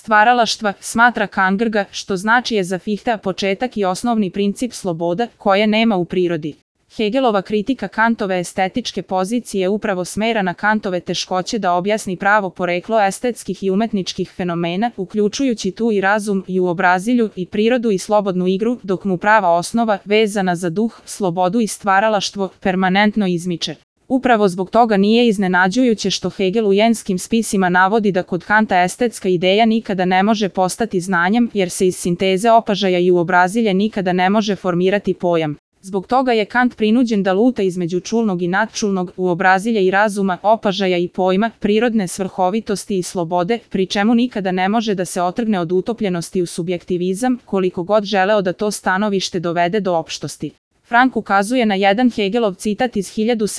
stvaralaštva, smatra Kierkegaard, što znači je za Fichtea početak i osnovni princip sloboda, koje nema u prirodi. Hegelova kritika Kantove estetičke pozicije upravo smera na Kantove teškoće da objasni pravo poreklo estetskih i umetničkih fenomena, uključujući tu i razum i uobrazilju i prirodu i slobodnu igru, dok mu prava osnova, vezana za duh, slobodu i stvaralaštvo, permanentno izmiče. Upravo zbog toga nije iznenađujuće što Hegel u jenskim spisima navodi da kod Kanta estetska ideja nikada ne može postati znanjem, jer se iz sinteze opažaja i uobrazilja nikada ne može formirati pojam. Zbog toga je Kant prinuđen da luta između čulnog i nadčulnog, uobrazilja i razuma, opažaja i pojma, prirodne svrhovitosti i slobode, pri čemu nikada ne može da se otrgne od utopljenosti u subjektivizam, koliko god želeo da to stanovište dovede do opštosti. Frank ukazuje na jedan Hegelov citat iz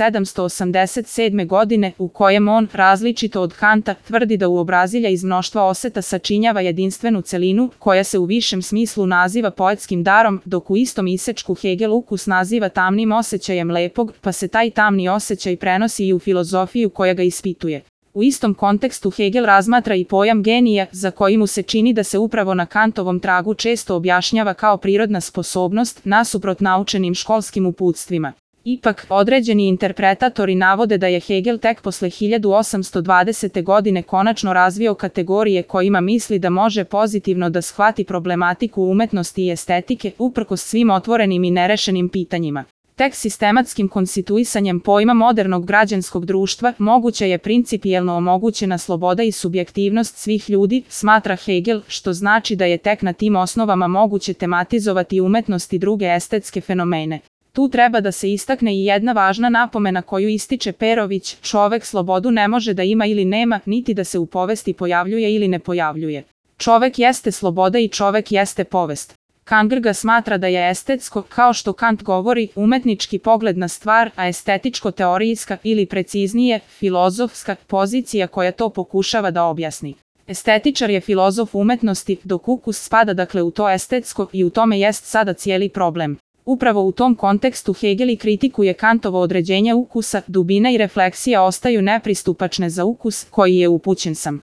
1787. godine, u kojem on, različito od Kanta, tvrdi da uobrazilja iz mnoštva oseta sačinjava jedinstvenu celinu, koja se u višem smislu naziva poetskim darom, dok u istom isečku Hegel ukus naziva tamnim osjećajem lepog, pa se taj tamni osjećaj prenosi i u filozofiju koja ga ispituje. U istom kontekstu Hegel razmatra i pojam genija, za koji mu se čini da se upravo na Kantovom tragu često objašnjava kao prirodna sposobnost, nasuprot naučenim školskim uputstvima. Ipak, određeni interpretatori navode da je Hegel tek posle 1820. godine konačno razvio kategorije kojima misli da može pozitivno da shvati problematiku umetnosti i estetike, uprkos svim otvorenim i nerešenim pitanjima. Tek sistematskim konstituisanjem pojma modernog građanskog društva moguća je principijelno omogućena sloboda i subjektivnost svih ljudi, smatra Hegel, što znači da je tek na tim osnovama moguće tematizovati umetnost i druge estetske fenomene. Tu treba da se istakne i jedna važna napomena koju ističe Perović: čovek slobodu ne može da ima ili nema, niti da se u povesti pojavljuje ili ne pojavljuje. Čovek jeste sloboda i čovek jeste povest. Kierkegaard smatra da je estetsko, kao što Kant govori, umetnički pogled na stvar, a estetičko-teorijska ili preciznije, filozofska pozicija koja to pokušava da objasni. Estetičar je filozof umetnosti, dok ukus spada dakle u to estetsko i u tome jest sada cijeli problem. Upravo u tom kontekstu Hegel i kritikuje Kantovo određenje ukusa, dubina i refleksija ostaju nepristupačne za ukus koji je upućen sam.